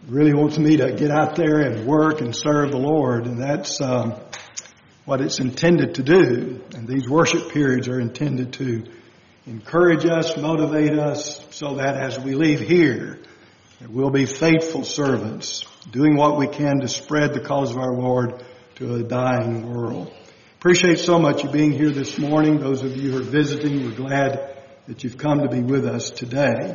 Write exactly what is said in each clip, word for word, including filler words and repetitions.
really wants me to get out there and work and serve the Lord. And that's um, what it's intended to do. And these worship periods are intended to encourage us, motivate us, so that as we leave here, we'll be faithful servants, doing what we can to spread the cause of our Lord to a dying world. Appreciate so much you being here this morning. Those of you who are visiting, we're glad that you've come to be with us today.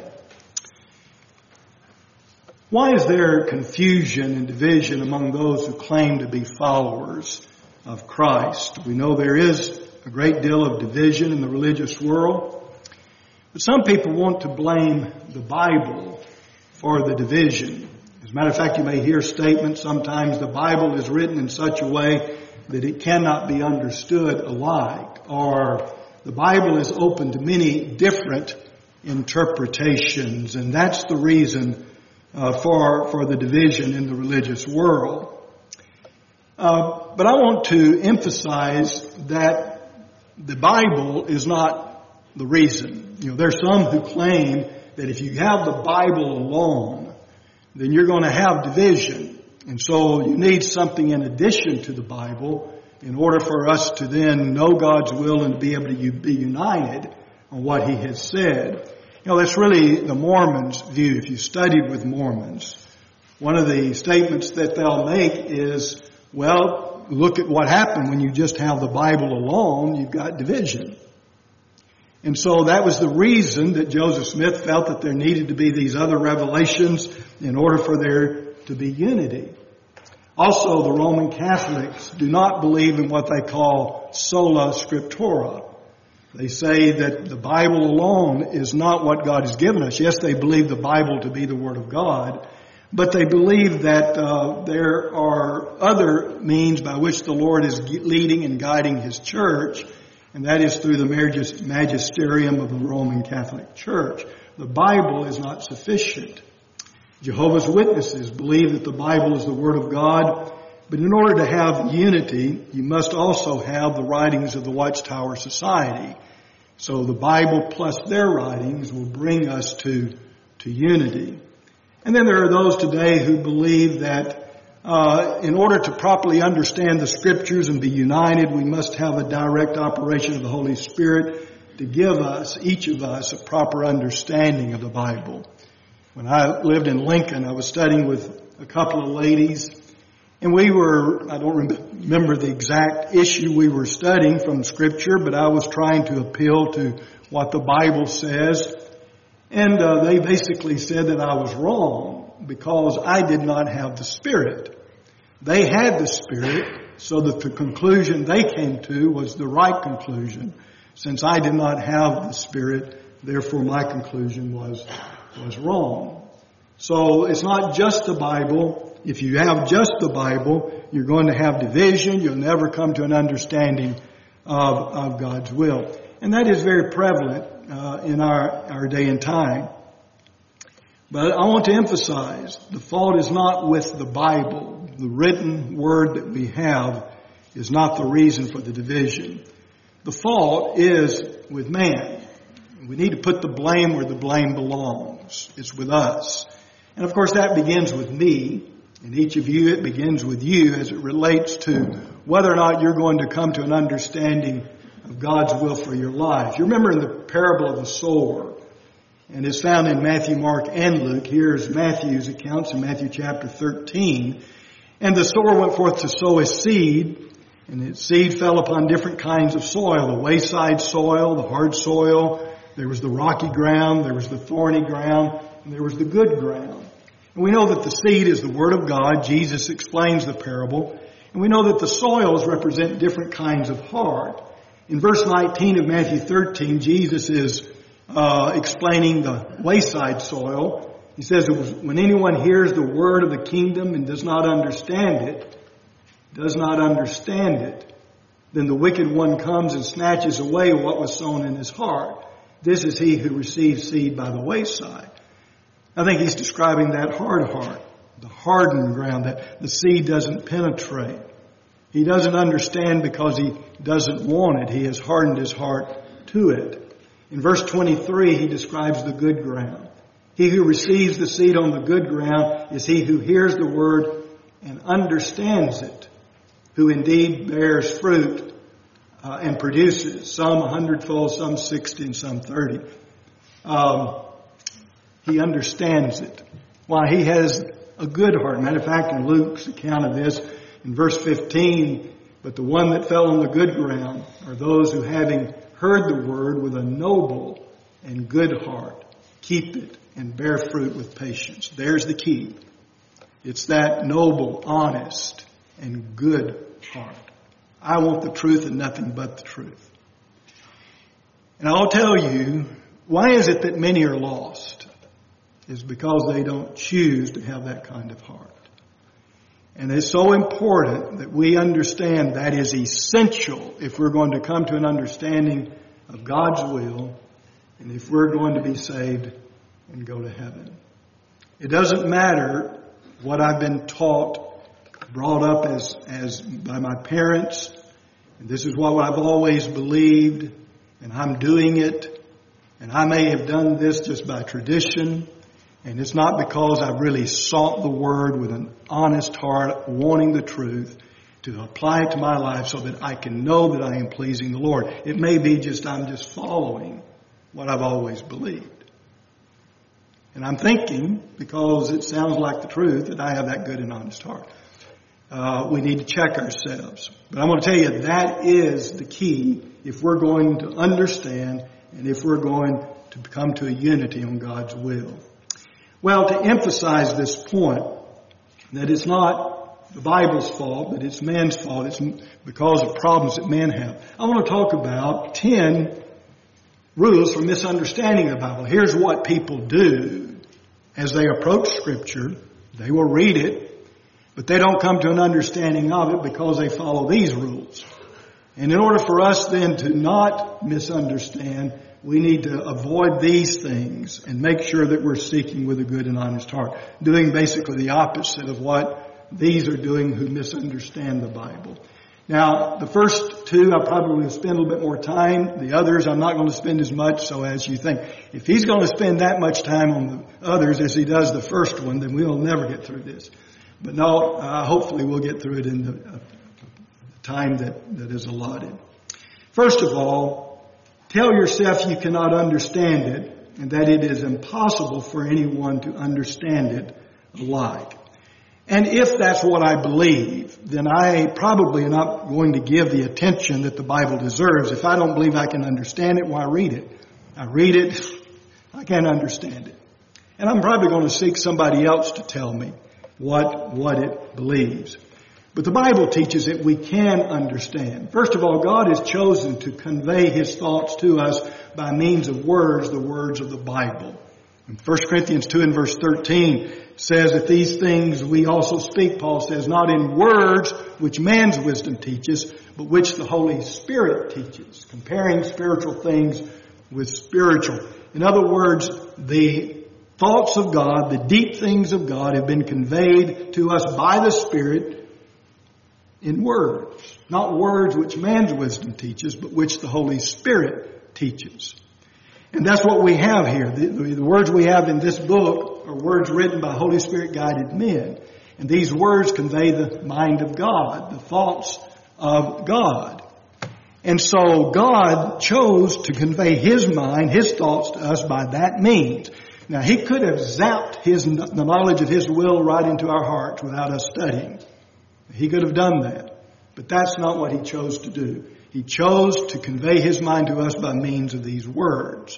Why is there confusion and division among those who claim to be followers of Christ? We know there is a great deal of division in the religious world, but some people want to blame the Bible for the division. As a matter of fact, you may hear statements sometimes the Bible is written in such a way that it cannot be understood alike, or the Bible is open to many different interpretations, and that's the reason uh, for for the division in the religious world. Uh, but I want to emphasize that the Bible is not the reason. You know, there's some who claim that if you have the Bible alone, then you're going to have division. And so you need something in addition to the Bible in order for us to then know God's will and to be able to be united on what He has said. You know, that's really the Mormons' view. If you studied with Mormons, one of the statements that they'll make is, well, look at what happened when you just have the Bible alone, you've got division. And so that was the reason that Joseph Smith felt that there needed to be these other revelations in order for there to be unity. Also, the Roman Catholics do not believe in what they call sola scriptura. They say that the Bible alone is not what God has given us. Yes, they believe the Bible to be the Word of God, but they believe that uh, there are other means by which the Lord is leading and guiding His church, and that is through the magisterium of the Roman Catholic Church. The Bible is not sufficient. Jehovah's Witnesses believe that the Bible is the Word of God, but in order to have unity, you must also have the writings of the Watchtower Society. So the Bible plus their writings will bring us to, to unity. And then there are those today who believe that Uh, in order to properly understand the Scriptures and be united, we must have a direct operation of the Holy Spirit to give us, each of us, a proper understanding of the Bible. When I lived in Lincoln, I was studying with a couple of ladies, and we were, I don't remember the exact issue we were studying from Scripture, but I was trying to appeal to what the Bible says, and uh, they basically said that I was wrong, because I did not have the Spirit. They had the Spirit, so that the conclusion they came to was the right conclusion. Since I did not have the Spirit, therefore my conclusion was, was wrong. So it's not just the Bible. If you have just the Bible, you're going to have division. You'll never come to an understanding of, of God's will. And that is very prevalent uh, in our, our day and time. But I want to emphasize, the fault is not with the Bible. The written word that we have is not the reason for the division. The fault is with man. We need to put the blame where the blame belongs. It's with us. And of course that begins with me. And each of you, it begins with you as it relates to whether or not you're going to come to an understanding of God's will for your life. You remember in the parable of the sower, and it's found in Matthew, Mark, and Luke. Here's Matthew's accounts in Matthew chapter thirteen. And the sower went forth to sow his seed, and his seed fell upon different kinds of soil. The wayside soil, the hard soil, there was the rocky ground, there was the thorny ground, and there was the good ground. And we know that the seed is the Word of God. Jesus explains the parable. And we know that the soils represent different kinds of heart. In verse nineteen of Matthew thirteen, Jesus is Uh, explaining the wayside soil. He says, when anyone hears the word of the kingdom and does not understand it, does not understand it, then the wicked one comes and snatches away what was sown in his heart. This is he who receives seed by the wayside. I think he's describing that hard heart, the hardened ground, that the seed doesn't penetrate. He doesn't understand because he doesn't want it. He has hardened his heart to it. In verse twenty-three, he describes the good ground. He who receives the seed on the good ground is he who hears the word and understands it, who indeed bears fruit uh, and produces, some a hundredfold, some sixty, and some thirty. Um, he understands it. Why? He has a good heart. Matter of fact, in Luke's account of this, in verse fifteen, but the one that fell on the good ground are those who, having heard the word with a noble and good heart, keep it and bear fruit with patience. There's the key. It's that noble, honest, and good heart. I want the truth and nothing but the truth. And I'll tell you, why is it that many are lost? It's because they don't choose to have that kind of heart. And it's so important that we understand that is essential if we're going to come to an understanding of God's will and if we're going to be saved and go to heaven. It doesn't matter what I've been taught, brought up as, as by my parents, and this is what I've always believed, and I'm doing it, and I may have done this just by tradition, and it's not because I've really sought the Word with an honest heart, wanting the truth, to apply it to my life so that I can know that I am pleasing the Lord. It may be just I'm just following what I've always believed. And I'm thinking, because it sounds like the truth, that I have that good and honest heart. Uh, we need to check ourselves. But I'm going to tell you, that is the key if we're going to understand and if we're going to come to a unity on God's will. Well, to emphasize this point, that it's not the Bible's fault, but it's man's fault. It's because of problems that men have. I want to talk about ten rules for misunderstanding the Bible. Here's what people do as they approach Scripture. They will read it, but they don't come to an understanding of it because they follow these rules. And in order for us then to not misunderstand, we need to avoid these things and make sure that we're seeking with a good and honest heart, doing basically the opposite of what these are doing who misunderstand the Bible. Now, the first two I'll probably spend a little bit more time. The others I'm not going to spend as much, so as you think. If he's going to spend that much time on the others as he does the first one, then we'll never get through this. But no, uh, hopefully we'll get through it in the uh, time that, that is allotted. First of all, tell yourself you cannot understand it and that it is impossible for anyone to understand it alike. And if that's what I believe, then I probably am not going to give the attention that the Bible deserves. If I don't believe I can understand it, why read it? I read it, I can't understand it. And I'm probably going to seek somebody else to tell me what, what it believes. But the Bible teaches that we can understand. First of all, God has chosen to convey His thoughts to us by means of words, the words of the Bible. In First Corinthians two and verse thirteen says that these things we also speak, Paul says, not in words which man's wisdom teaches, but which the Holy Spirit teaches, comparing spiritual things with spiritual. In other words, the thoughts of God, the deep things of God have been conveyed to us by the Spirit in words. Not words which man's wisdom teaches, but which the Holy Spirit teaches. And that's what we have here. The, the, the words we have in this book are words written by Holy Spirit guided men. And these words convey the mind of God, the thoughts of God. And so God chose to convey His mind, His thoughts to us by that means. Now He could have zapped his, the knowledge of His will right into our hearts without us studying. He could have done that. But that's not what He chose to do. He chose to convey His mind to us by means of these words.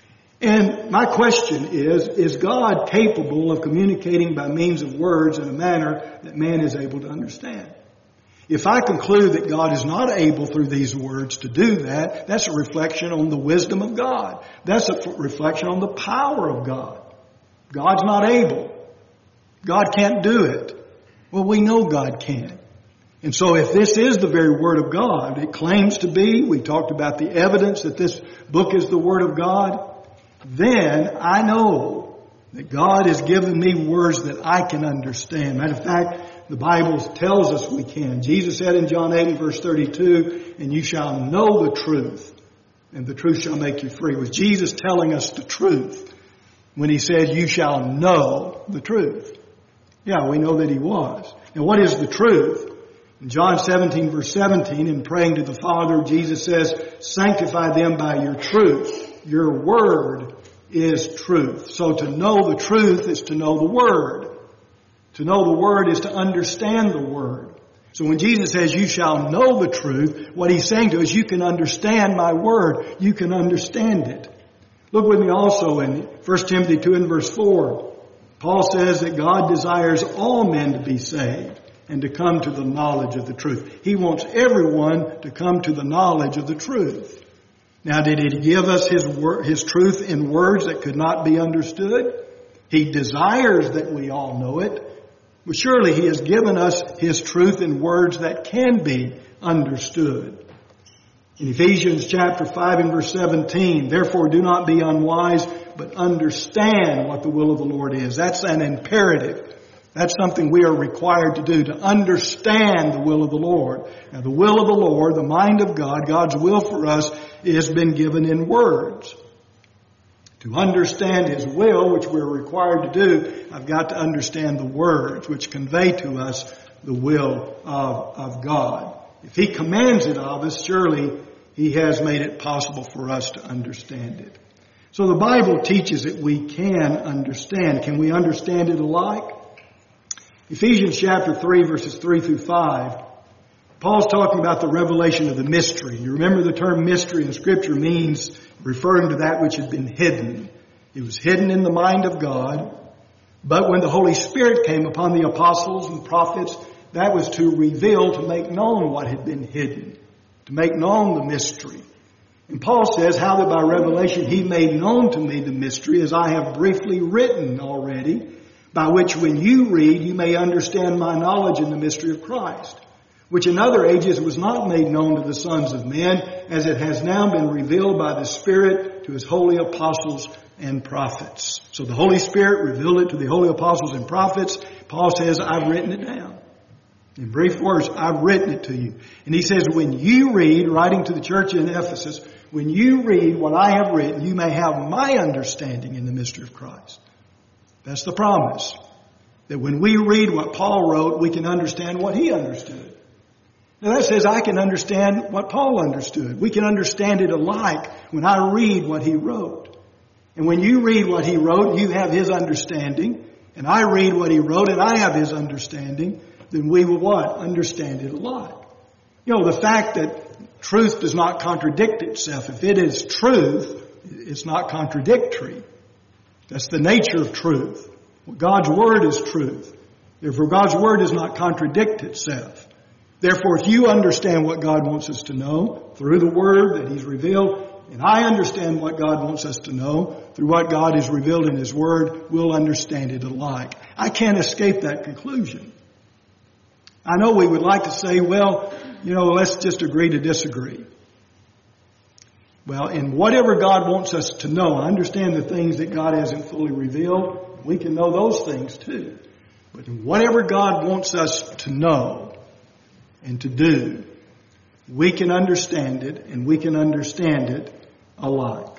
And my question is, is God capable of communicating by means of words in a manner that man is able to understand? If I conclude that God is not able through these words to do that, that's a reflection on the wisdom of God. That's a reflection on the power of God. God's not able. God can't do it. Well, we know God can. And so if this is the very Word of God, it claims to be, we talked about the evidence that this book is the Word of God, then I know that God has given me words that I can understand. Matter of fact, the Bible tells us we can. Jesus said in John eight verse thirty-two, and you shall know the truth, and the truth shall make you free. It was Jesus telling us the truth. when he said, you shall know the truth. Yeah, we know that he was. And what is the truth? In John seventeen verse seventeen, in praying to the Father, Jesus says, sanctify them by your truth. Your word is truth. So to know the truth is to know the word. To know the word is to understand the word. So when Jesus says, you shall know the truth, what he's saying to us, you can understand my word. You can understand it. Look with me also in First Timothy two and verse four. Paul says that God desires all men to be saved and to come to the knowledge of the truth. He wants everyone to come to the knowledge of the truth. Now, did he give us his word, his truth in words that could not be understood? He desires that we all know it. Well, surely he has given us his truth in words that can be understood. In Ephesians chapter five and verse seventeen, therefore do not be unwise, but understand what the will of the Lord is. That's an imperative. That's something we are required to do, to understand the will of the Lord. Now, the will of the Lord, the mind of God, God's will for us, has been given in words. To understand his will, which we're required to do, I've got to understand the words which convey to us the will of, of God. If he commands it of us, surely he has made it possible for us to understand it. So the Bible teaches that we can understand. Can we understand it alike? Ephesians chapter three, verses three through five, Paul's talking about the revelation of the mystery. You remember the term mystery in Scripture means referring to that which had been hidden. It was hidden in the mind of God. But when the Holy Spirit came upon the apostles and prophets, that was to reveal, to make known what had been hidden, to make known the mystery. And Paul says how that by revelation he made known to me the mystery, as I have briefly written already, by which when you read, you may understand my knowledge in the mystery of Christ, which in other ages was not made known to the sons of men, as it has now been revealed by the Spirit to his holy apostles and prophets. So the Holy Spirit revealed it to the holy apostles and prophets. Paul says, I've written it down. In brief words, I've written it to you. And he says, when you read, writing to the church in Ephesus, when you read what I have written, you may have my understanding in the mystery of Christ. That's the promise. That when we read what Paul wrote, we can understand what he understood. Now that says I can understand what Paul understood. We can understand it alike when I read what he wrote. And when you read what he wrote, you have his understanding. And I read what he wrote and I have his understanding. Then we will what? Understand it alike. You know, the fact that truth does not contradict itself. If it is truth, it's not contradictory. That's the nature of truth. God's Word is truth. Therefore, God's Word does not contradict itself. Therefore, if you understand what God wants us to know through the Word that He's revealed, and I understand what God wants us to know through what God has revealed in His Word, we'll understand it alike. I can't escape that conclusion. I know we would like to say, well, you know, let's just agree to disagree. Well, in whatever God wants us to know, I understand the things that God hasn't fully revealed. We can know those things too. But in whatever God wants us to know and to do, we can understand it, and we can understand it alike.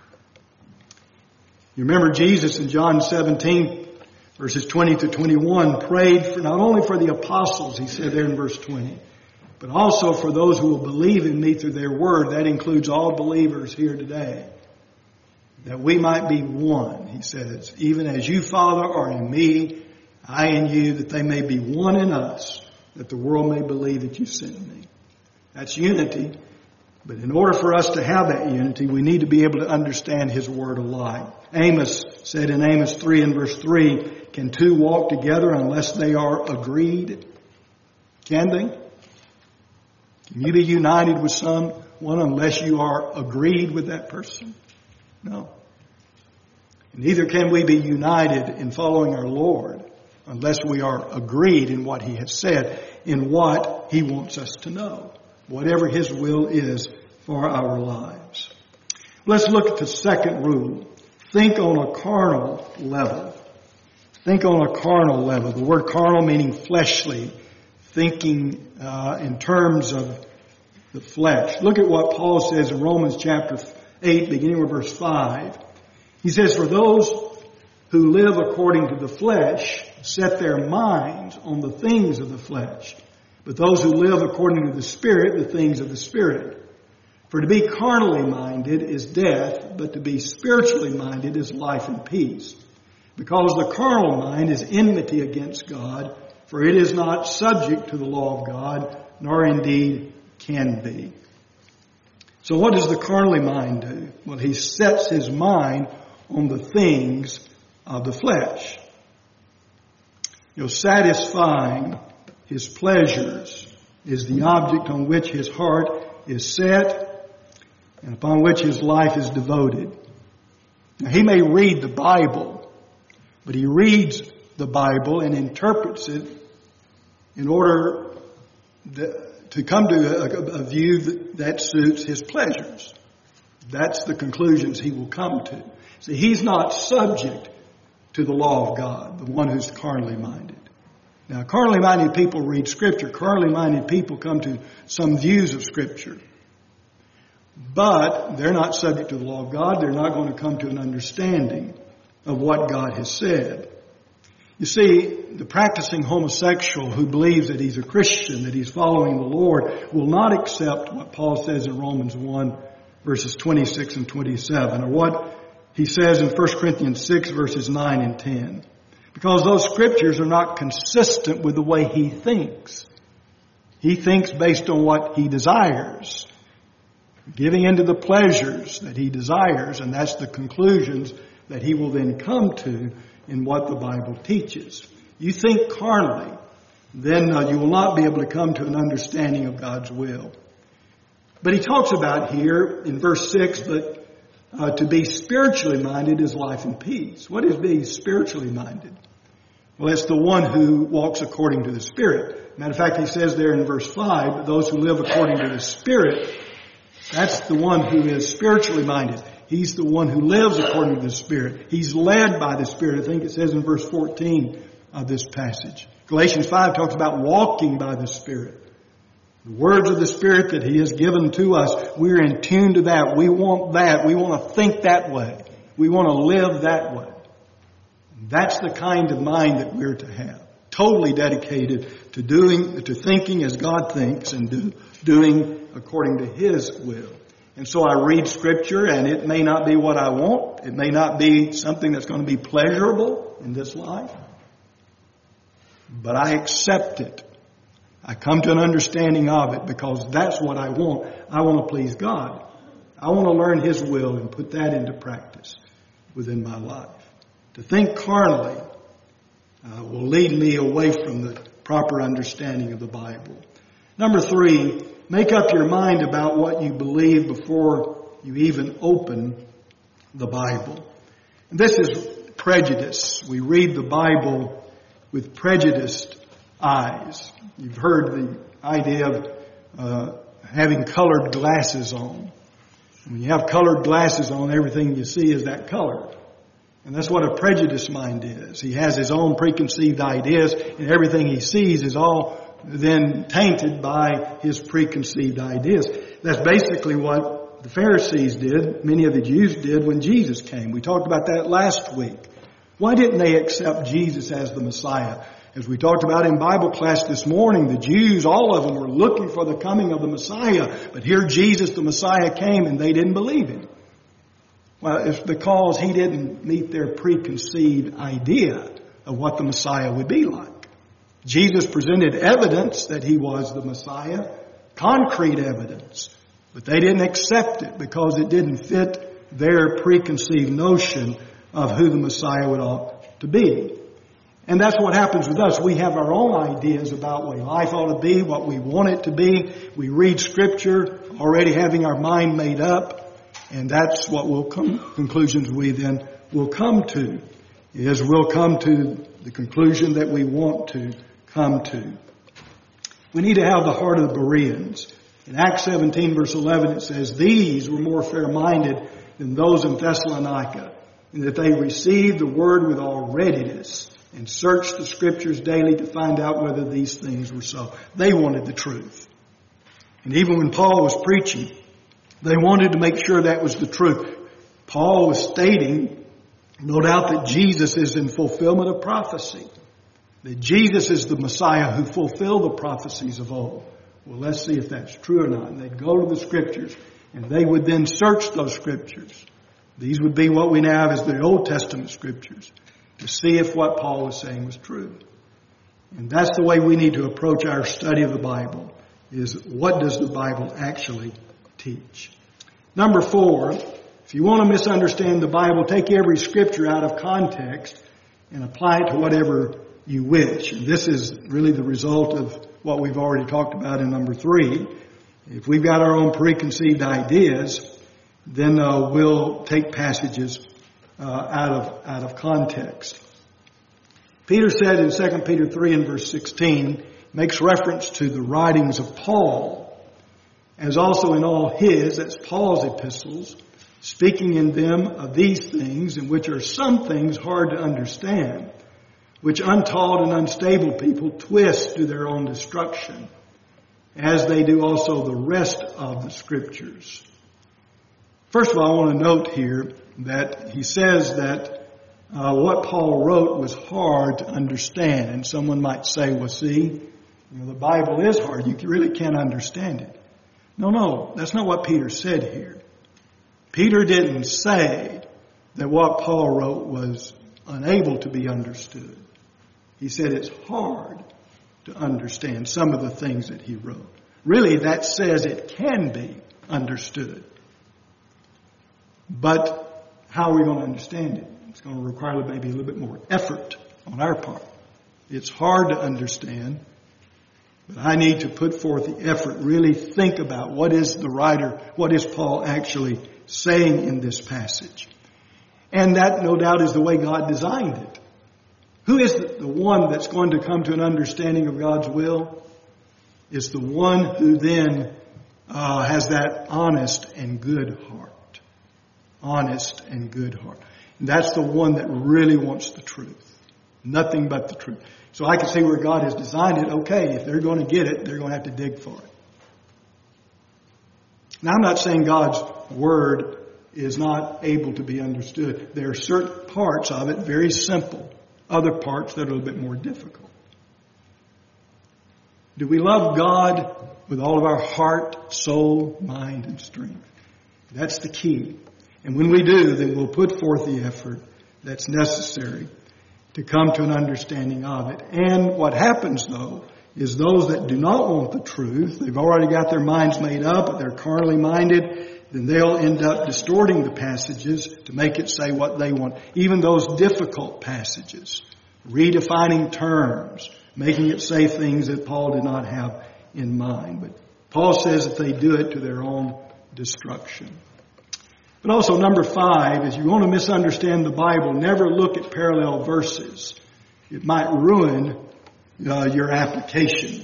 You remember Jesus in John seventeen, verses twenty to twenty-one, prayed for not only for the apostles, he said there in verse twenty, but also for those who will believe in me through their word. That includes all believers here today. That we might be one, he says, even as you, Father, are in me, I in you, that they may be one in us, that the world may believe that you sent me. That's unity. But in order for us to have that unity, we need to be able to understand His Word alike. Amos said in Amos three and verse three, can two walk together unless they are agreed? Can they? Can you be united with someone unless you are agreed with that person? No. Neither can we be united in following our Lord unless we are agreed in what He has said, in what He wants us to know, whatever His will is for our lives. Let's look at the second rule. Think on a carnal level. Think on a carnal level. The word carnal meaning fleshly. Thinking uh, in terms of the flesh. Look at what Paul says in Romans chapter eight, beginning with verse five. He says, for those who live according to the flesh set their minds on the things of the flesh, but those who live according to the Spirit, the things of the Spirit. For to be carnally minded is death, but to be spiritually minded is life and peace. Because the carnal mind is enmity against God, for it is not subject to the law of God, nor indeed can be. So what does the carnally mind do? Well, he sets his mind on the things of the flesh. You know, satisfying his pleasures is the object on which his heart is set and upon which his life is devoted. Now, he may read the Bible, but he reads the Bible and interprets it in order to come to a, a view that, that suits his pleasures. That's the conclusions he will come to. See, he's not subject to the law of God, the one who's carnally minded. Now, carnally minded people read Scripture. Carnally minded people come to some views of Scripture. But they're not subject to the law of God. They're not going to come to an understanding of what God has said. You see, the practicing homosexual who believes that he's a Christian, that he's following the Lord, will not accept what Paul says in Romans one, verses twenty-six and twenty-seven, or what he says in First Corinthians six, verses nine and ten. Because those scriptures are not consistent with the way he thinks. He thinks based on what he desires, giving into the pleasures that he desires, and that's the conclusions that he will then come to in what the Bible teaches. You think carnally, then uh, you will not be able to come to an understanding of God's will. But he talks about here in verse six, but uh, to be spiritually minded is life and peace. What is being spiritually minded? Well, it's the one who walks according to the Spirit. Matter of fact, he says there in verse five, but those who live according to the Spirit, that's the one who is spiritually minded. He's the one who lives according to the Spirit. He's led by the Spirit. I think it says in verse fourteen of this passage. Galatians five talks about walking by the Spirit. The words of the Spirit that He has given to us, we're in tune to that. We want that. We want to think that way. We want to live that way. That's the kind of mind that we're to have. Totally dedicated to doing, to thinking as God thinks and do, doing according to His will. And so I read Scripture, and it may not be what I want. It may not be something that's going to be pleasurable in this life. But I accept it. I come to an understanding of it because that's what I want. I want to please God. I want to learn His will and put that into practice within my life. To think carnally uh, will lead me away from the proper understanding of the Bible. Number three, make up your mind about what you believe before you even open the Bible. And this is prejudice. We read the Bible with prejudiced eyes. You've heard the idea of uh, having colored glasses on. When you have colored glasses on, everything you see is that color. And that's what a prejudiced mind is. He has his own preconceived ideas, and everything he sees is all then tainted by his preconceived ideas. That's basically what the Pharisees did, many of the Jews did when Jesus came. We talked about that last week. Why didn't they accept Jesus as the Messiah? As we talked about in Bible class this morning, the Jews, all of them were looking for the coming of the Messiah. But here Jesus, the Messiah, came and they didn't believe Him. Well, it's because He didn't meet their preconceived idea of what the Messiah would be like. Jesus presented evidence that He was the Messiah, concrete evidence, but they didn't accept it because it didn't fit their preconceived notion of who the Messiah would ought to be. And that's what happens with us. We have our own ideas about what life ought to be, what we want it to be. We read Scripture already having our mind made up, and that's what we'll come, conclusions we then will come to, is we'll come to the conclusion that we want to come to. We need to have the heart of the Bereans. In Acts seventeen, verse eleven, it says, "These were more fair-minded than those in Thessalonica, in that they received the word with all readiness, and searched the Scriptures daily to find out whether these things were so." They wanted the truth. And even when Paul was preaching, they wanted to make sure that was the truth. Paul was stating No doubt that Jesus is in fulfillment of prophecy. That Jesus is the Messiah who fulfilled the prophecies of old. Well, let's see if that's true or not. And they'd go to the Scriptures, and they would then search those Scriptures. These would be what we now have as the Old Testament Scriptures, to see if what Paul was saying was true. And that's the way we need to approach our study of the Bible, is what does the Bible actually teach? Number four, if you want to misunderstand the Bible, take every Scripture out of context and apply it to whatever you wish. And this is really the result of what we've already talked about in number three. If we've got our own preconceived ideas, then uh, we'll take passages uh, out of out of context. Peter said in Second Peter three and verse sixteen, makes reference to the writings of Paul, as also in all his, that's Paul's epistles, speaking in them of these things, in which are some things hard to understand, which untaught and unstable people twist to their own destruction, as they do also the rest of the Scriptures. First of all, I want to note here that he says that uh, what Paul wrote was hard to understand. And someone might say, well, see, you know, the Bible is hard. You really can't understand it. No, no, that's not what Peter said here. Peter didn't say that what Paul wrote was unable to be understood. He said it's hard to understand some of the things that he wrote. Really, that says it can be understood. But how are we going to understand it? It's going to require maybe a little bit more effort on our part. It's hard to understand, but I need to put forth the effort, really think about what is the writer, what is Paul actually saying in this passage. And that, no doubt, is the way God designed it. Who is the one that's going to come to an understanding of God's will? It's the one who then uh, has that honest and good heart. Honest and good heart. And that's the one that really wants the truth. Nothing but the truth. So I can see where God has designed it. Okay, if they're going to get it, they're going to have to dig for it. Now, I'm not saying God's Word is not able to be understood. There are certain parts of it, very simple. Other parts that are a little bit more difficult. Do we love God with all of our heart, soul, mind, and strength? That's the key. And when we do, then we'll put forth the effort that's necessary to come to an understanding of it. And what happens, though, is those that do not want the truth, they've already got their minds made up, they're carnally minded, then they'll end up distorting the passages to make it say what they want. Even those difficult passages, redefining terms, making it say things that Paul did not have in mind. But Paul says that they do it to their own destruction. But also, number five, is you want to misunderstand the Bible, never look at parallel verses. It might ruin uh, your application.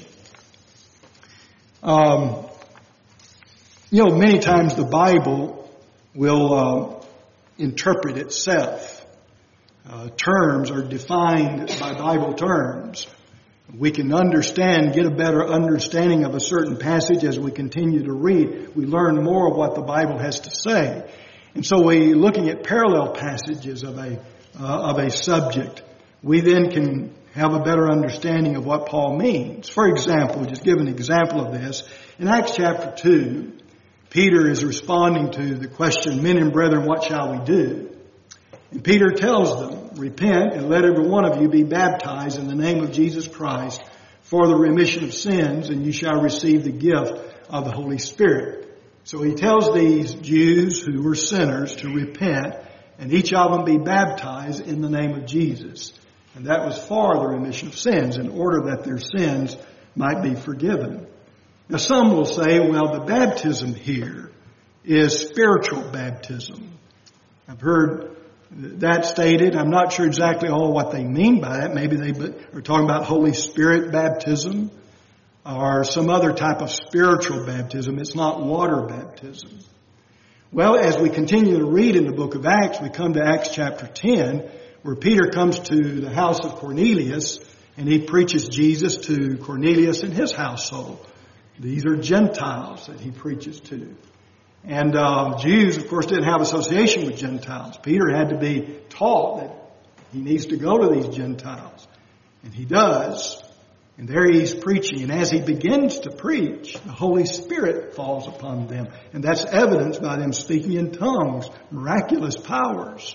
Um, you know, many times the Bible will uh, interpret itself. Uh, terms are defined by Bible terms. We can understand, get a better understanding of a certain passage as we continue to read. We learn more of what the Bible has to say. And so we, looking at parallel passages of a, uh, of a subject, we then can have a better understanding of what Paul means. For example, just give an example of this. In Acts chapter two, Peter is responding to the question, men and brethren, what shall we do? And Peter tells them, repent and let every one of you be baptized in the name of Jesus Christ for the remission of sins, and you shall receive the gift of the Holy Spirit. So he tells these Jews who were sinners to repent, and each of them be baptized in the name of Jesus. And that was for the remission of sins, in order that their sins might be forgiven. Now some will say, well, the baptism here is spiritual baptism. I've heard that stated. I'm not sure exactly all what they mean by that. Maybe they are talking about Holy Spirit baptism or some other type of spiritual baptism. It's not water baptism. Well, as we continue to read in the book of Acts, we come to Acts chapter ten, where Peter comes to the house of Cornelius, and he preaches Jesus to Cornelius and his household. These are Gentiles that he preaches to. And uh, Jews, of course, didn't have association with Gentiles. Peter had to be taught that he needs to go to these Gentiles. And he does. And there he's preaching. And as he begins to preach, the Holy Spirit falls upon them. And that's evidenced by them speaking in tongues, miraculous powers.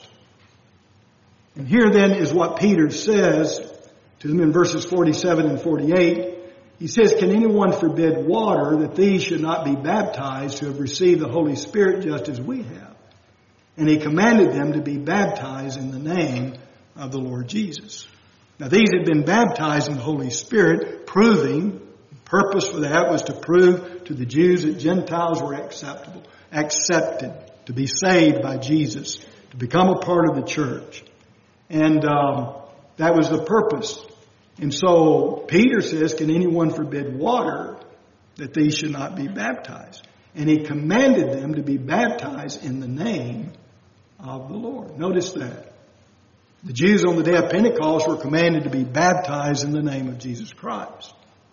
And here then is what Peter says to them in verses forty-seven and forty-eight. He says, can anyone forbid water that these should not be baptized who have received the Holy Spirit just as we have? And he commanded them to be baptized in the name of the Lord Jesus. Now these had been baptized in the Holy Spirit, proving, the purpose for that was to prove to the Jews that Gentiles were acceptable, accepted, to be saved by Jesus, to become a part of the church. And um, that was the purpose. And so Peter says, can anyone forbid water that these should not be baptized? And he commanded them to be baptized in the name of the Lord. Notice that. The Jews on the day of Pentecost were commanded to be baptized in the name of Jesus Christ.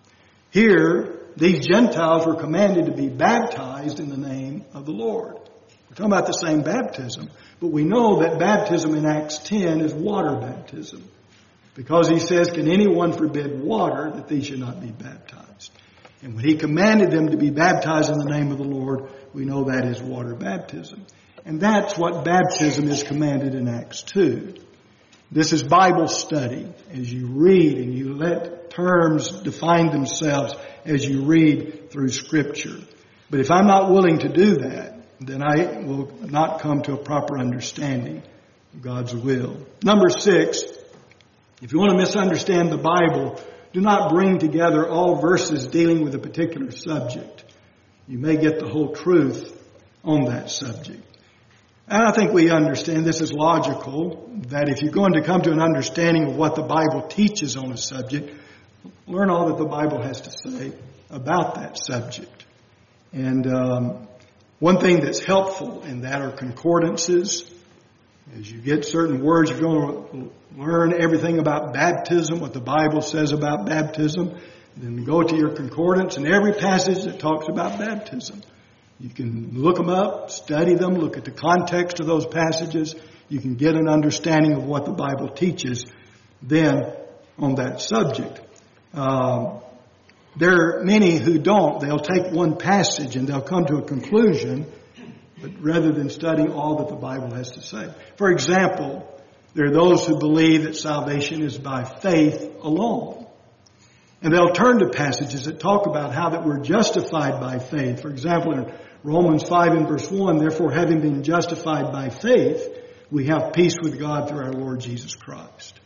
Here, these Gentiles were commanded to be baptized in the name of the Lord. We're talking about the same baptism, but we know that baptism in Acts ten is water baptism. Because he says, can anyone forbid water that these should not be baptized? And when he commanded them to be baptized in the name of the Lord, we know that is water baptism. And that's what baptism is commanded in Acts two. This is Bible study as you read and you let terms define themselves as you read through Scripture. But if I'm not willing to do that, then I will not come to a proper understanding of God's will. Number six, if you want to misunderstand the Bible, do not bring together all verses dealing with a particular subject. You may get the whole truth on that subject. And I think we understand this is logical, that if you're going to come to an understanding of what the Bible teaches on a subject, learn all that the Bible has to say about that subject. And um, one thing that's helpful in that are concordances. As you get certain words, you're going to learn everything about baptism, what the Bible says about baptism. Then go to your concordance and every passage that talks about baptism. You can look them up, study them, look at the context of those passages. You can get an understanding of what the Bible teaches then on that subject. Um, there are many who don't. They'll take one passage and they'll come to a conclusion, but rather than studying all that the Bible has to say. For example, there are those who believe that salvation is by faith alone. And they'll turn to passages that talk about how that we're justified by faith. For example, in Romans five and verse one, therefore having been justified by faith, we have peace with God through our Lord Jesus Christ.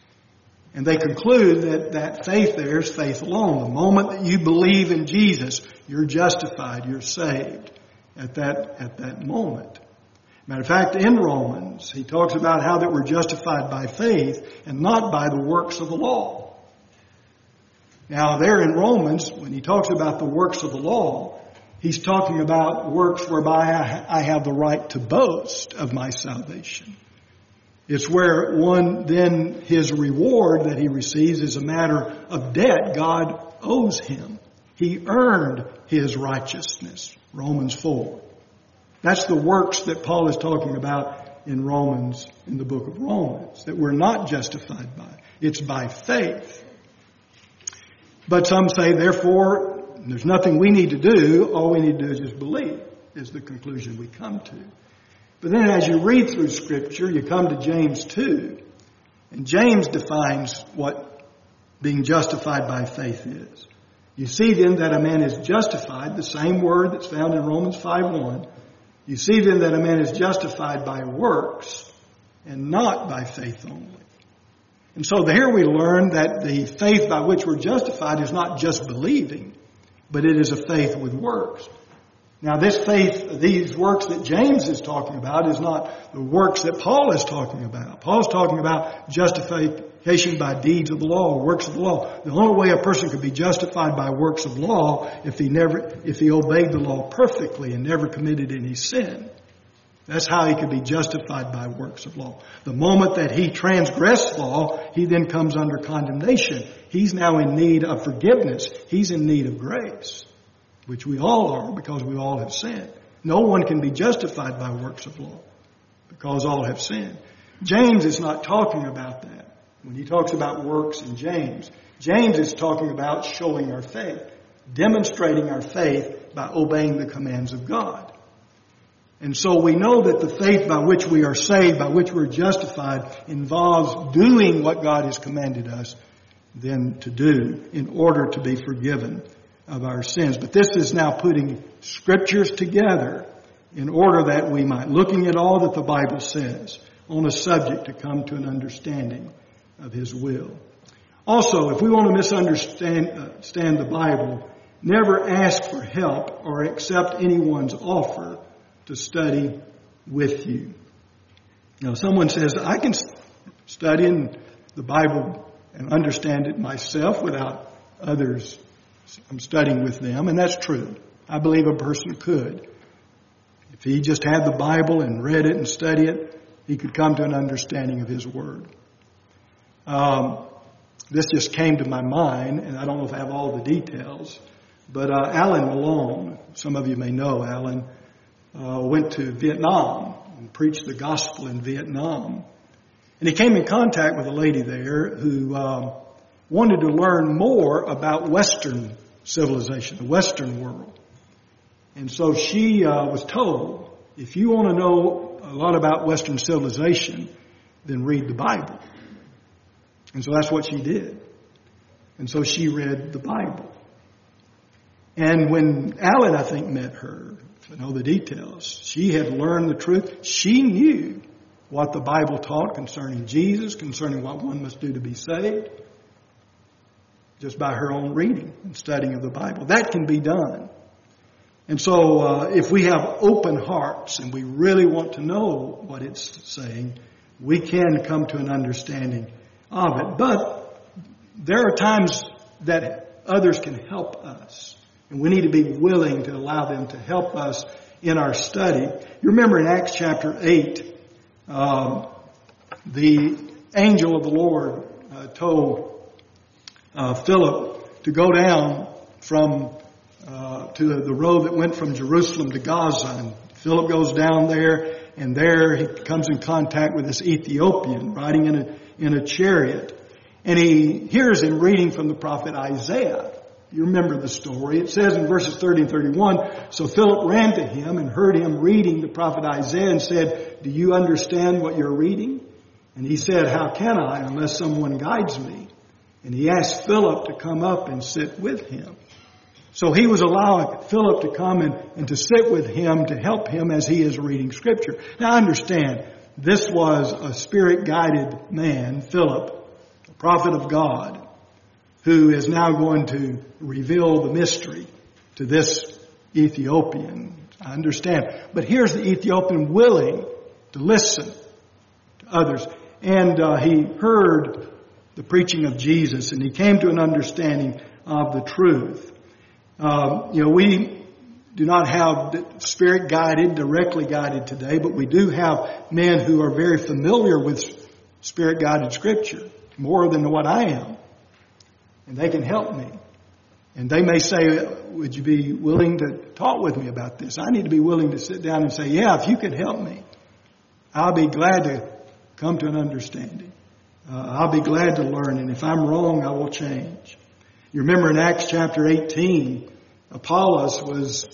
And they conclude that that faith there is faith alone. The moment that you believe in Jesus, you're justified, you're saved at that, at that moment. Matter of fact, in Romans, he talks about how that we're justified by faith and not by the works of the law. Now, there in Romans, when he talks about the works of the law, he's talking about works whereby I have the right to boast of my salvation. It's where one, then his reward that he receives is a matter of debt God owes him. He earned his righteousness. Romans four. That's the works that Paul is talking about in Romans, in the book of Romans, that we're not justified by. It's by faith. But some say, therefore, there's nothing we need to do. All we need to do is just believe, is the conclusion we come to. But then as you read through Scripture, you come to James two. And James defines what being justified by faith is. You see then that a man is justified, the same word that's found in Romans five one. You see then that a man is justified by works and not by faith only. And so here we learn that the faith by which we're justified is not just believing, but it is a faith with works. Now this faith, these works that James is talking about is not the works that Paul is talking about. Paul's talking about justification by deeds of the law, works of the law. The only way a person could be justified by works of law if he never, if he obeyed the law perfectly and never committed any sin. That's how he could be justified by works of law. The moment that he transgressed law, he then comes under condemnation. He's now in need of forgiveness. He's in need of grace, which we all are because we all have sinned. no one can be justified by works of law because all have sinned. James is not talking about that. When he talks about works in James, James is talking about showing our faith, demonstrating our faith by obeying the commands of God. And so we know that the faith by which we are saved, by which we're justified, involves doing what God has commanded us then to do in order to be forgiven of our sins. But this is now putting scriptures together in order that we might, looking at all that the Bible says on a subject, to come to an understanding of His will. Also, if we want to misunderstand uh, understand the Bible, never ask for help or accept anyone's offer to study with you. Now, someone says, I can study in the Bible and understand it myself without others. I'm studying with them, and that's true. I believe a person could. If he just had the Bible and read it and studied it, he could come to an understanding of His Word. Um, this just came to my mind, and I don't know if I have all the details, but uh, Alan Malone, some of you may know Alan, uh, went to Vietnam and preached the gospel in Vietnam. And he came in contact with a lady there who um, wanted to learn more about Western civilization, the Western world. And so she uh, was told, if you want to know a lot about Western civilization, then read the Bible. And so that's what she did. And so she read the Bible. And when Alan, I think, met her, to know the details, she had learned the truth. She knew what the Bible taught concerning Jesus, concerning what one must do to be saved, just by her own reading and studying of the Bible. That can be done. And so uh, if we have open hearts and we really want to know what it's saying, we can come to an understanding of it. But there are times that others can help us. And we need to be willing to allow them to help us in our study. You remember in Acts chapter eight, um, the angel of the Lord uh, told uh, Philip to go down from uh, to the road that went from Jerusalem to Gaza. And Philip goes down there, and there he comes in contact with this Ethiopian riding in a in a chariot. And he hears him reading from the prophet Isaiah. You remember the story. It says in verses thirty and thirty-one, so Philip ran to him and heard him reading the prophet Isaiah and said, do you understand what you're reading? And he said, how can I unless someone guides me? And he asked Philip to come up and sit with him. So he was allowing Philip to come and, and to sit with him to help him as he is reading Scripture. Now understand, this was a Spirit-guided man, Philip, a prophet of God, who is now going to reveal the mystery to this Ethiopian. I understand. But here's the Ethiopian willing to listen to others. And uh, he heard the preaching of Jesus, and he came to an understanding of the truth. Um, you know, we do not have Spirit-guided, directly guided today, but we do have men who are very familiar with Spirit-guided Scripture, more than what I am. And they can help me. And they may say, would you be willing to talk with me about this? I need to be willing to sit down and say, yeah, if you could help me, I'll be glad to come to an understanding. Uh, I'll be glad to learn. And if I'm wrong, I will change. You remember in Acts chapter eighteen, Apollos was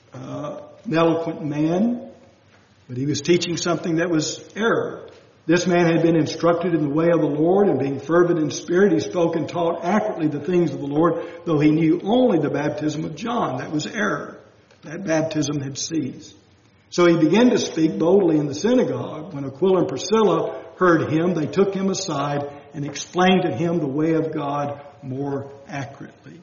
uh, an eloquent man, but he was teaching something that was error. This man had been instructed in the way of the Lord, and being fervent in spirit, he spoke and taught accurately the things of the Lord, though he knew only the baptism of John. That was error. That baptism had ceased. So he began to speak boldly in the synagogue. When Aquila and Priscilla heard him, they took him aside and explained to him the way of God more accurately.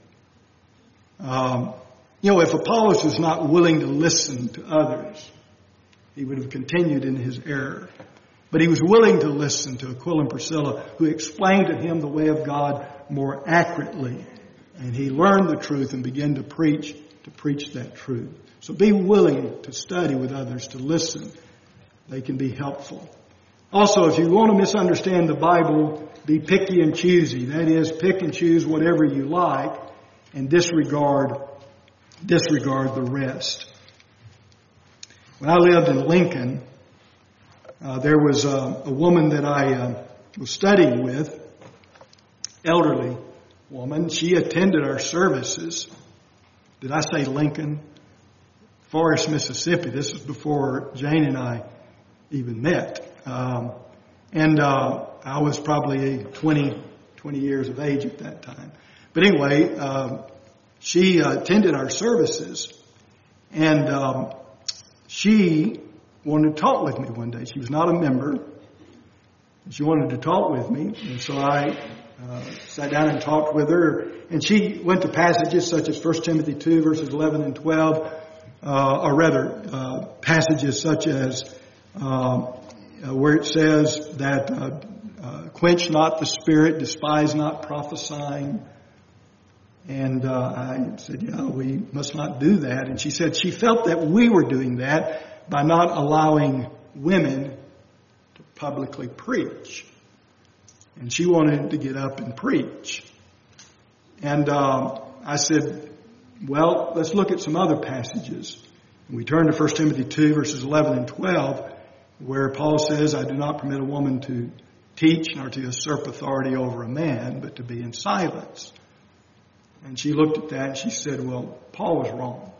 Um, you know, if Apollos was not willing to listen to others, he would have continued in his error. But he was willing to listen to Aquila and Priscilla, who explained to him the way of God more accurately. And he learned the truth and began to preach, to preach that truth. So be willing to study with others, to listen. They can be helpful. Also, if you want to misunderstand the Bible, be picky and choosy. That is, pick and choose whatever you like and disregard, disregard the rest. When I lived in Lincoln, uh, there was a, a woman that I uh, was studying with, elderly woman. She attended our services. Did I say Lincoln? Forest, Mississippi. This was before Jane and I even met. Um, and uh, I was probably twenty, twenty years of age at that time. But anyway, uh, she uh, attended our services. And um, she wanted to talk with me one day. She was not a member. She wanted to talk with me. And so I uh, sat down and talked with her. And she went to passages such as First Timothy two, verses eleven and twelve. Uh, or rather, uh, passages such as uh, where it says that uh, uh, quench not the spirit, despise not prophesying. And uh, I said, yeah, we must not do that. And she said she felt that we were doing that by not allowing women to publicly preach. And she wanted to get up and preach. And uh, I said, well, let's look at some other passages. We turn to First Timothy two, verses eleven and twelve, where Paul says, I do not permit a woman to teach nor to usurp authority over a man, but to be in silence. And she looked at that and she said, well, Paul was wrong.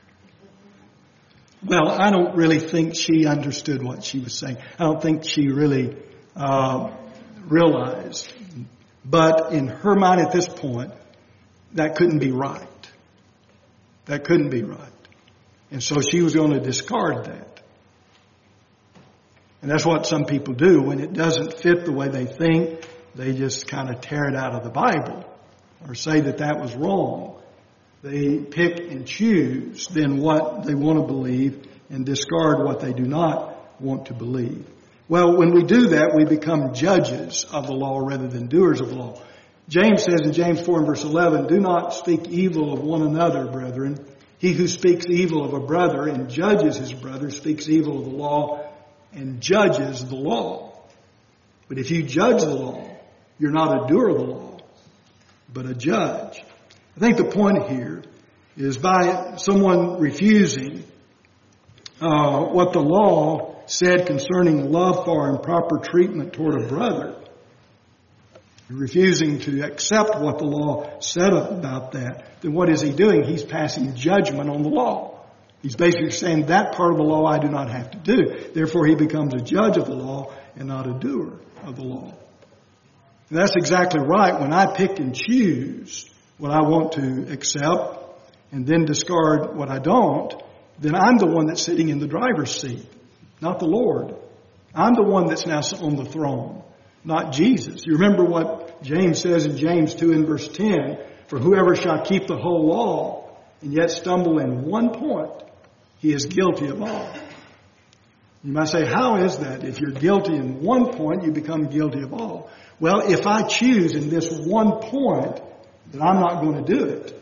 Well, I don't really think she understood what she was saying. I don't think she really uh, realized. But in her mind at this point, that couldn't be right. That couldn't be right. And so she was going to discard that. And that's what some people do. When it doesn't fit the way they think, they just kind of tear it out of the Bible or say that that was wrong. They pick and choose then what they want to believe and discard what they do not want to believe. Well, when we do that, we become judges of the law rather than doers of the law. James says in James four and verse eleven, do not speak evil of one another, brethren. He who speaks evil of a brother and judges his brother speaks evil of the law and judges the law. But if you judge the law, you're not a doer of the law, but a judge. I think the point here is by someone refusing uh, what the law said concerning love for and proper treatment toward a brother, refusing to accept what the law said about that, then what is he doing? He's passing judgment on the law. He's basically saying that part of the law I do not have to do. Therefore, he becomes a judge of the law and not a doer of the law. And that's exactly right. When I pick and choose what I want to accept and then discard what I don't, then I'm the one that's sitting in the driver's seat, not the Lord. I'm the one that's now on the throne, not Jesus. You remember what James says in James two and verse ten, for whoever shall keep the whole law and yet stumble in one point, he is guilty of all. You might say, how is that? If you're guilty in one point, you become guilty of all. Well, if I choose in this one point that I'm not going to do it,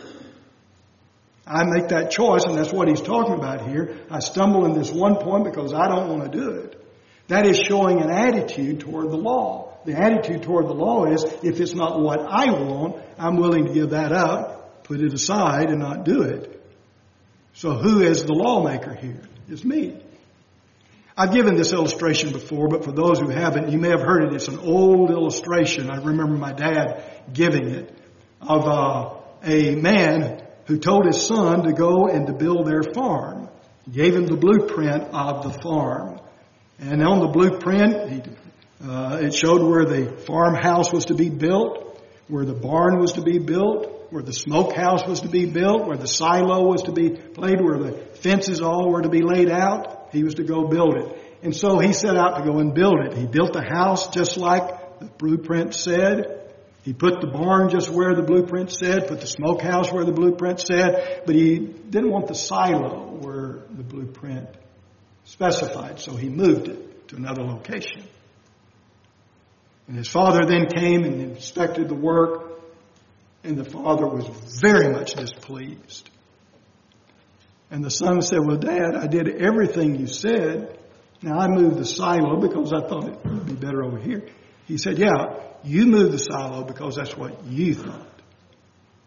I make that choice, and that's what he's talking about here. I stumble in this one point because I don't want to do it. That is showing an attitude toward the law. The attitude toward the law is, if it's not what I want, I'm willing to give that up, put it aside, and not do it. So who is the lawmaker here? It's me. I've given this illustration before, but for those who haven't, you may have heard it. It's an old illustration. I remember my dad giving it of uh, a man who told his son to go and to build their farm. He gave him the blueprint of the farm. And on the blueprint, he, uh, it showed where the farmhouse was to be built, where the barn was to be built, where the smokehouse was to be built, where the silo was to be laid, where the fences all were to be laid out. He was to go build it. And so he set out to go and build it. He built the house just like the blueprint said. He put the barn just where the blueprint said, put the smokehouse where the blueprint said, but he didn't want the silo where the blueprint specified, so he moved it to another location. And his father then came and inspected the work, and the father was very much displeased. And the son said, well, Dad, I did everything you said. Now, I moved the silo because I thought it would be better over here. He said, yeah, you moved the silo because that's what you thought.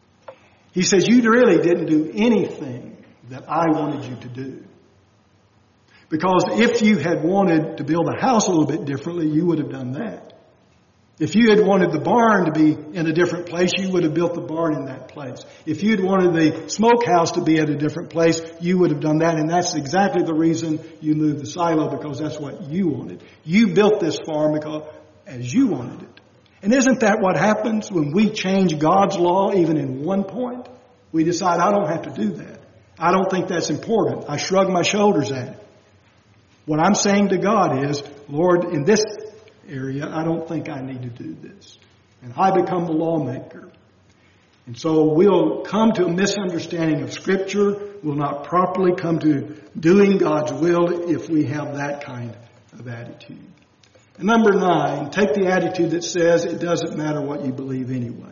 He says, you really didn't do anything that I wanted you to do. Because if you had wanted to build a house a little bit differently, you would have done that. If you had wanted the barn to be in a different place, you would have built the barn in that place. If you had wanted the smokehouse to be at a different place, you would have done that. And that's exactly the reason you moved the silo, because that's what you wanted. You built this farm because as you wanted it. And isn't that what happens when we change God's law even in one point? We decide, I don't have to do that. I don't think that's important. I shrug my shoulders at it. What I'm saying to God is, Lord, in this area, I don't think I need to do this. And I become the lawmaker. And so we'll come to a misunderstanding of Scripture. We'll not properly come to doing God's will if we have that kind of attitude. And number nine, take the attitude that says it doesn't matter what you believe anyway.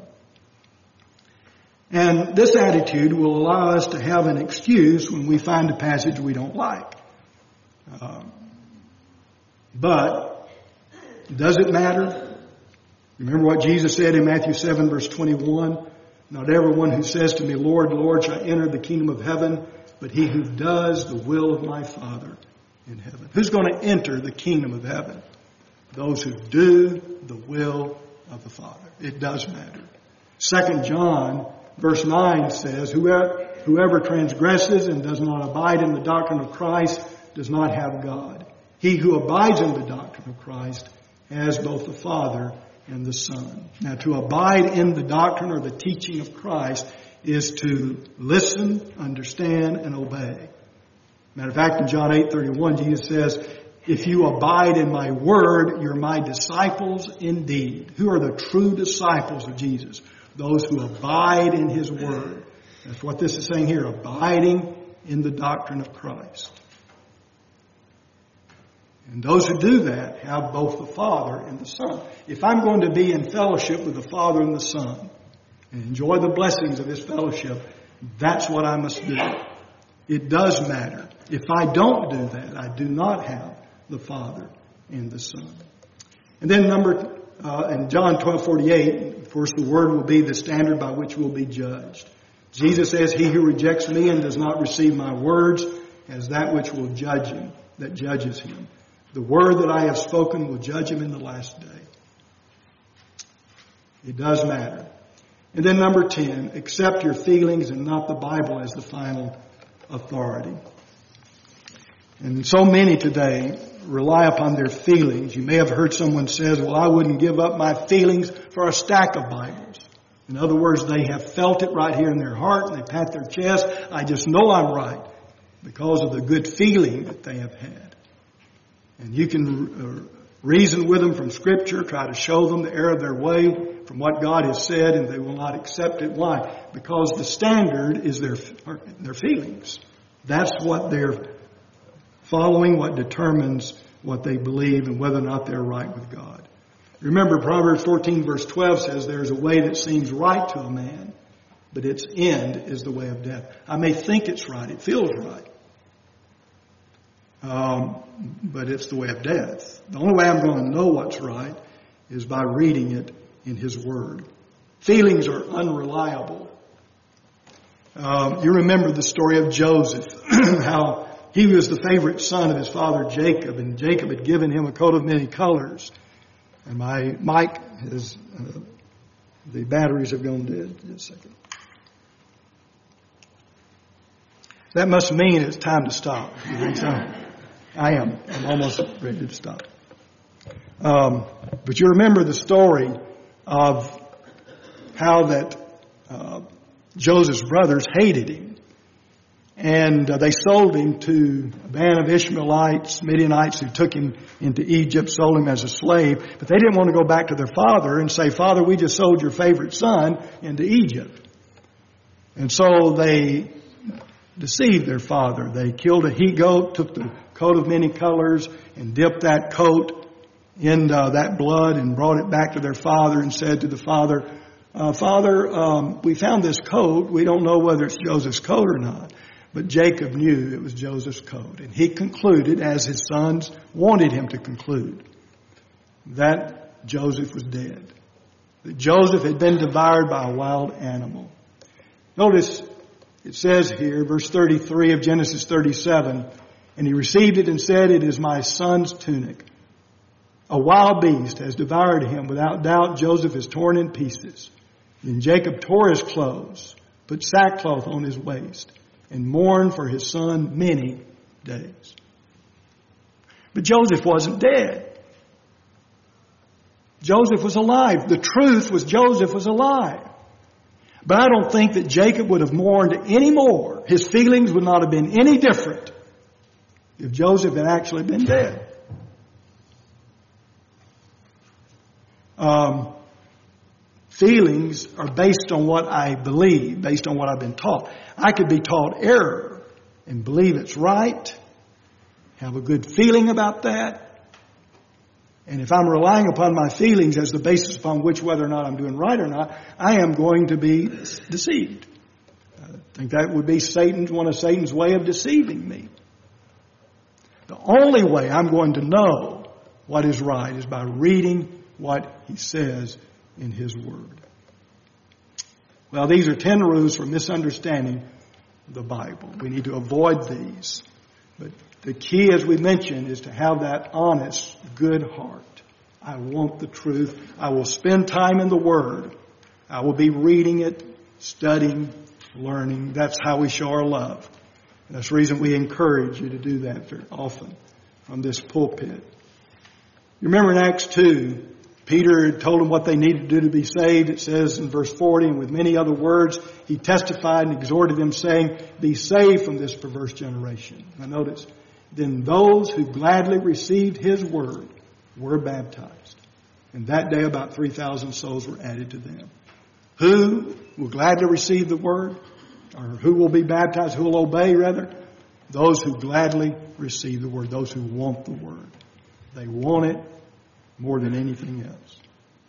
And this attitude will allow us to have an excuse when we find a passage we don't like. Um, but does it matter? Remember what Jesus said in Matthew seven verse twenty-one? Not everyone who says to me, Lord, Lord, shall enter the kingdom of heaven, but he who does the will of my Father in heaven. Who's going to enter the kingdom of heaven? Those who do the will of the Father. It does matter. Second John verse nine says, whoever, whoever transgresses and does not abide in the doctrine of Christ does not have God. He who abides in the doctrine of Christ has both the Father and the Son. Now, to abide in the doctrine or the teaching of Christ is to listen, understand, and obey. Matter of fact, in John eight thirty-one, Jesus says, if you abide in my word, you're my disciples indeed. Who are the true disciples of Jesus? Those who abide in his word. That's what this is saying here, abiding in the doctrine of Christ. And those who do that have both the Father and the Son. If I'm going to be in fellowship with the Father and the Son and enjoy the blessings of this fellowship, that's what I must do. It does matter. If I don't do that, I do not have the Father and the Son. And then number, uh, in John twelve forty-eight, of course, the Word will be the standard by which we'll be judged. Jesus says, he who rejects me and does not receive my words has that which will judge him, that judges him. The word that I have spoken will judge him in the last day. It does matter. And then number ten, accept your feelings and not the Bible as the final authority. And so many today rely upon their feelings. You may have heard someone says, well, I wouldn't give up my feelings for a stack of Bibles. In other words, they have felt it right here in their heart and they pat their chest. I just know I'm right because of the good feeling that they have had. And you can reason with them from Scripture, try to show them the error of their way from what God has said, and they will not accept it. Why? Because the standard is their their feelings. That's what they're following, what determines what they believe and whether or not they're right with God. Remember, Proverbs fourteen verse twelve says, there is a way that seems right to a man, but its end is the way of death. I may think it's right, it feels right. Um, but it's the way of death. The only way I'm going to know what's right is by reading it in His Word. Feelings are unreliable. Um, you remember the story of Joseph, how he was the favorite son of his father Jacob, and Jacob had given him a coat of many colors. And my mic has, uh, the batteries have gone dead. Just a second. That must mean it's time to stop. You think so? I am. I'm almost ready to stop. Um, but you remember the story of how that uh, Joseph's brothers hated him. And uh, they sold him to a band of Ishmaelites, Midianites, who took him into Egypt, sold him as a slave. But they didn't want to go back to their father and say, Father, we just sold your favorite son into Egypt. And so they deceived their father. They killed a he-goat, took the coat of many colors, and dipped that coat in uh, that blood and brought it back to their father and said to the father, uh, Father, um, we found this coat. We don't know whether it's Joseph's coat or not. But Jacob knew it was Joseph's coat. And he concluded, as his sons wanted him to conclude, that Joseph was dead. That Joseph had been devoured by a wild animal. Notice it says here, verse thirty-three of Genesis thirty-seven, And he received it and said, "It is my son's tunic. A wild beast has devoured him. Without doubt, Joseph is torn in pieces." Then Jacob tore his clothes, put sackcloth on his waist, and mourned for his son many days. But Joseph wasn't dead. Joseph was alive. The truth was Joseph was alive. But I don't think that Jacob would have mourned any more. His feelings would not have been any different if Joseph had actually been dead. Um, feelings are based on what I believe, based on what I've been taught. I could be taught error and believe it's right, have a good feeling about that. And if I'm relying upon my feelings as the basis upon which whether or not I'm doing right or not, I am going to be deceived. I think that would be Satan's, one of Satan's way of deceiving me. The only way I'm going to know what is right is by reading what he says in his word. Well, these are ten rules for misunderstanding the Bible. We need to avoid these. But the key, as we mentioned, is to have that honest, good heart. I want the truth. I will spend time in the Word. I will be reading it, studying, learning. That's how we show our love. And that's the reason we encourage you to do that very often from this pulpit. You remember in Acts two, Peter told them what they needed to do to be saved. It says in verse forty, and with many other words, he testified and exhorted them, saying, "Be saved from this perverse generation." Now notice, then those who gladly received his word were baptized. And that day about three thousand souls were added to them. Who will gladly receive the word? Or who will be baptized? Who will obey, rather? Those who gladly receive the word. Those who want the word. They want it more than anything else.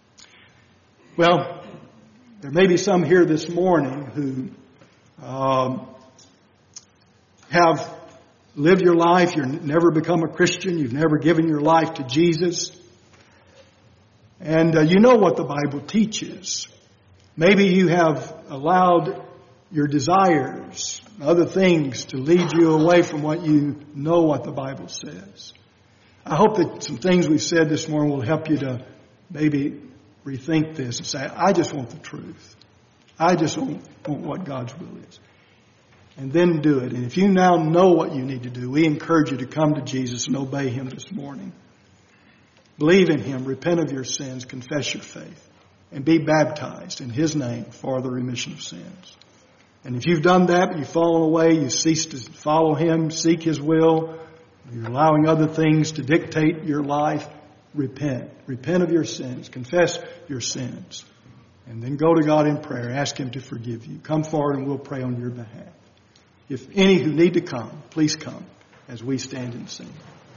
Well, there may be some here this morning who um, have lived your life. You've never become a Christian. You've never given your life to Jesus. And uh, you know what the Bible teaches. Maybe you have allowed your desires, other things, to lead you away from what you know what the Bible says. I hope that some things we've said this morning will help you to maybe rethink this and say, I just want the truth. I just want, want what God's will is. And then do it. And if you now know what you need to do, we encourage you to come to Jesus and obey Him this morning. Believe in Him, repent of your sins, confess your faith, and be baptized in His name for the remission of sins. And if you've done that, but you've fallen away, you cease to follow Him, seek His will, you're allowing other things to dictate your life, repent. Repent of your sins. Confess your sins. And then go to God in prayer. Ask Him to forgive you. Come forward and we'll pray on your behalf. If any who need to come, please come as we stand and sing.